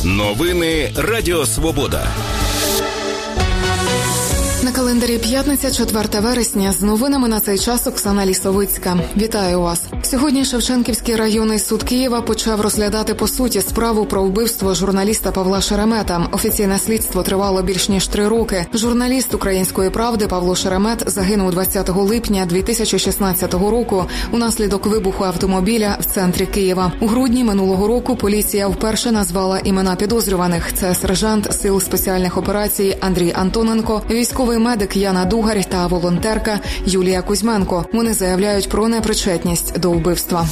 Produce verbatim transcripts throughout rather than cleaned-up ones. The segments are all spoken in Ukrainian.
Новини Радіо Свобода. На календарі п'ятниця, четверте вересня. З новинами на цей час Оксана Лісовицька. Вітаю вас. Сьогодні Шевченківський районний суд Києва почав розглядати по суті справу про вбивство журналіста Павла Шеремета. Офіційне слідство тривало більш ніж три роки. Журналіст «Української правди» Павло Шеремет загинув двадцятого липня дві тисячі шістнадцятого року унаслідок вибуху автомобіля в центрі Києва. У грудні минулого року поліція вперше назвала імена підозрюваних. Це сержант Сил спеціальних операцій Андрій Антоненко, військовий медик Яна Дугарь та волонтерка Юлія Кузьменко. Вони заявляють про непричетність до вбивства.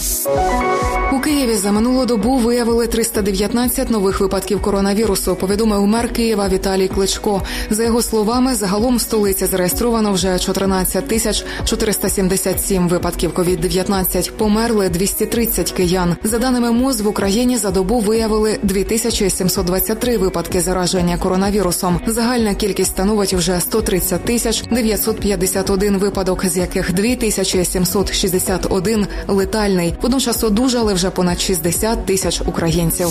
У Києві за минулу добу виявили триста дев'ятнадцять нових випадків коронавірусу, повідомив мер Києва Віталій Кличко. За його словами, загалом в столиці зареєстровано вже чотирнадцять тисяч чотириста сімдесят сім випадків ковід дев'ятнадцять. Померли двісті тридцять киян. За даними МОЗ, в Україні за добу виявили дві тисячі сімсот двадцять три випадки зараження коронавірусом. Загальна кількість становить вже сто тридцять тисяч дев'ятсот п'ятдесят один випадок, з яких дві тисячі сімсот шістдесят один летальний. Водночас одужали вже понад шістдесят тисяч українців.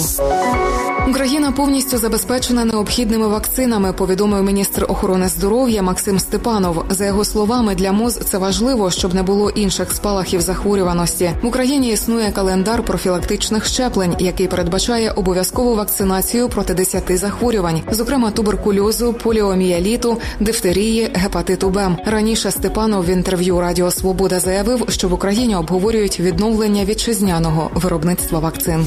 Україна повністю забезпечена необхідними вакцинами, повідомив міністр охорони здоров'я Максим Степанов. За його словами, для МОЗ це важливо, щоб не було інших спалахів захворюваності. В Україні існує календар профілактичних щеплень, який передбачає обов'язкову вакцинацію проти десяти захворювань, зокрема туберкульозу, поліомієліту, дифтерії, гепатиту Б. Раніше Степанов в інтерв'ю Радіо Свобода заявив, що в Україні обговорюють відновлення вітчизняного виробництва вакцин.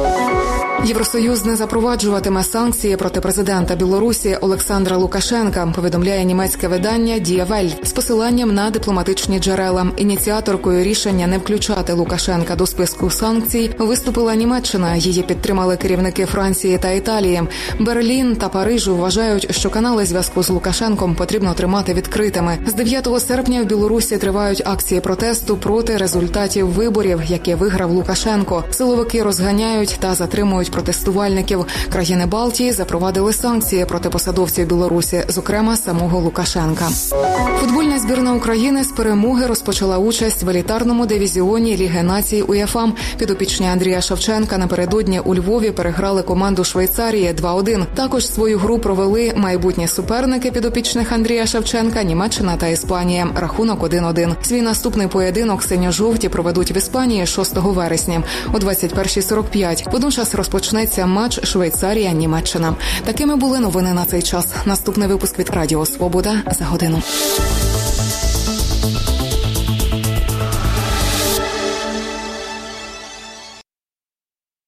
Євросоюз не запроваджуватиме санкції проти президента Білорусі Олександра Лукашенка, повідомляє німецьке видання Die Welt з посиланням на дипломатичні джерела. Ініціаторкою рішення не включати Лукашенка до списку санкцій виступила Німеччина. Її підтримали керівники Франції та Італії. Берлін та Париж вважають, що канали зв'язку з Лукашенком потрібно тримати відкритими. З дев'ятого серпня в Білорусі тривають акції протесту проти результатів виборів, які виграв Лукашенко. Силовики розганяють та затримують протестувальників. Країни Балтії запровадили санкції проти посадовців Білорусі, зокрема самого Лукашенка. Футбольна збірна України з перемоги розпочала участь в елітарному дивізіоні Ліги націй УЄФА. Підопічні Андрія Шевченка напередодні у Львові переграли команду Швейцарії два один. Також свою гру провели майбутні суперники підопічних Андрія Шевченка – Німеччина та Іспанія. Рахунок один один. Свій наступний поєдинок синьо-жовті проведуть в Іспанії шостого вересня о двадцять перша сорок п'ять. Водночас розпочнеться матч Швейцарія-Німеччина. Такими були новини на цей час. Наступний випуск від Радіо Свобода за годину.